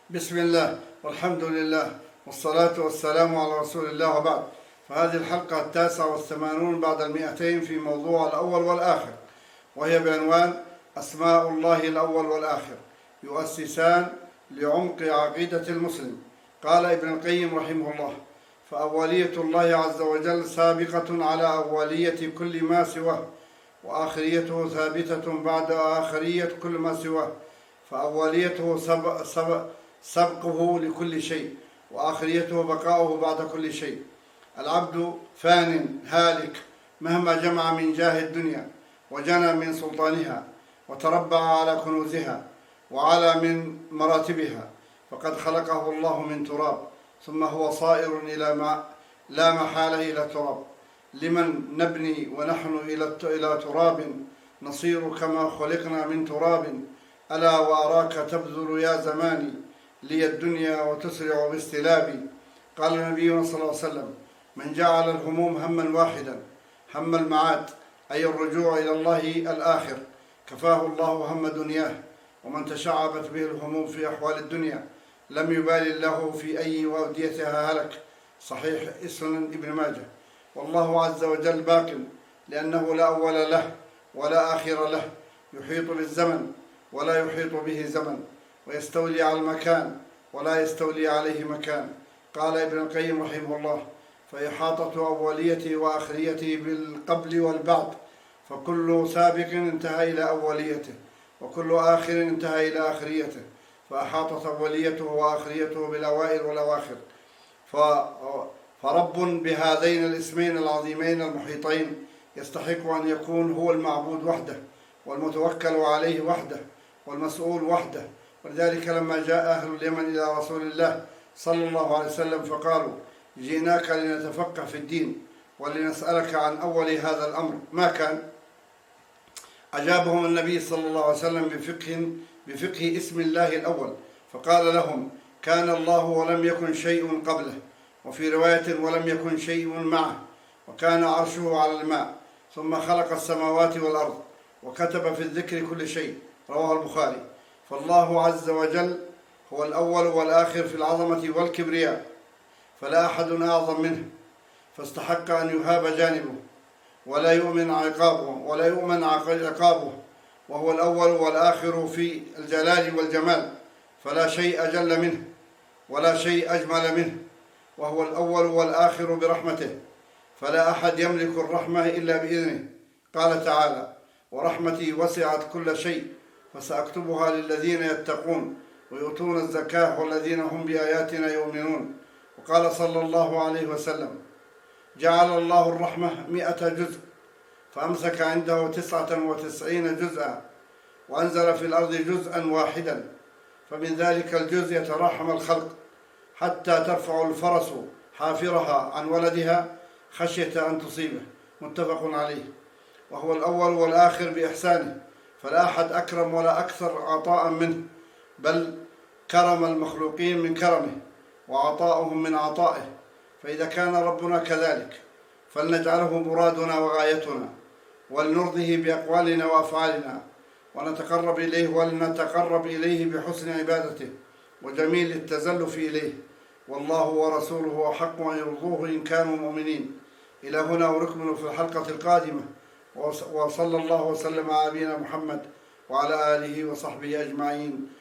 بسم الله والحمد لله والصلاة والسلام على رسول الله وبعد. فهذه الحلقة 89 بعد 200 في موضوع الأول والآخر، وهي بعنوان أسماء الله الأول والآخر يؤسسان لعمق عقيدة المسلم. قال ابن القيم رحمه الله: فأولية الله عز وجل سابقة على أولية كل ما سواه، وآخريته ثابتة بعد آخرية كل ما سواه. فأوليته سبقه لكل شيء، وآخريته بقاؤه بعد كل شيء. العبد فان هالك مهما جمع من جاه الدنيا، وجنى من سلطانها، وتربع على كنوزها، وعلى من مراتبها، فقد خلقه الله من تراب، ثم هو صائر إلى ما لا محالة إلى تراب. لمن نبني ونحن إلى تراب نصير كما خلقنا من تراب. ألا وأراك تبذل يا زماني لي الدنيا وتسرع باستلابي. قال النبي صلى الله عليه وسلم: من جعل الهموم هما واحدا، هم المعاد أي الرجوع إلى الله الآخر، كفاه الله هم دنياه. ومن تشعبت به الهموم في أحوال الدنيا لم يبال الله في أي وديتها هلك. صحيح سنن ابن ماجه. والله عز وجل باق، لأنه لا أول له ولا آخر له، يحيط بالزمن ولا يحيط به زمن، ويستولي على المكان ولا يستولي عليه مكان. قال ابن القيم رحمه الله: فإحاطة أوليته وآخريته بالقبل والبعد، فكل سابق انتهى إلى أوليته، وكل آخر انتهى إلى آخريته، فأحاطت أوليته وآخريته بالأوائل والأواخر. فرب بهذين الاسمين العظيمين المحيطين يستحق أن يكون هو المعبود وحده، والمتوكل عليه وحده، والمسؤول وحده. ولذلك لما جاء أهل اليمن إلى رسول الله صلى الله عليه وسلم فقالوا: جئناك لنتفقه في الدين ولنسألك عن أول هذا الأمر ما كان. أجابهم النبي صلى الله عليه وسلم بفقه اسم الله الأول، فقال لهم: كان الله ولم يكن شيء قبله، وفي رواية: ولم يكن شيء معه، وكان عرشه على الماء، ثم خلق السماوات والأرض، وكتب في الذكر كل شيء. رواه البخاري. فالله عز وجل هو الأول والآخر في العظمة والكبرياء، فلا أحد أعظم منه، فاستحق أن يهاب جانبه ولا يؤمن عقابه. وهو الأول والآخر في الجلال والجمال، فلا شيء أجل منه ولا شيء أجمل منه. وهو الأول والآخر برحمته، فلا أحد يملك الرحمة إلا بإذنه. قال تعالى: ورحمتي وسعت كل شيء فسأكتبها للذين يتقون ويؤتون الزكاة والذين هم بآياتنا يؤمنون. وقال صلى الله عليه وسلم: جعل الله الرحمة 100 جزء، فأمسك عنده 99 جزءا، وأنزل في الأرض جزءا واحدا، فمن ذلك الجزء يتراحم الخلق حتى ترفع الفرس حافرها عن ولدها خشية أن تصيبه. متفق عليه. وهو الأول والآخر بإحسانه، فلا أحد أكرم ولا أكثر عطاء منه، بل كرم المخلوقين من كرمه وعطاؤهم من عطائه. فإذا كان ربنا كذلك فلنجعله مرادنا وغايتنا، ولنرضه بأقوالنا وأفعالنا، ولنتقرب إليه بحسن عبادته وجميل التزلف إليه. والله ورسوله أحق أن يرضوه إن كانوا مؤمنين. إلى هنا ونكمل في الحلقة القادمة، وصلى الله وسلم على نبينا محمد وعلى آله وصحبه أجمعين.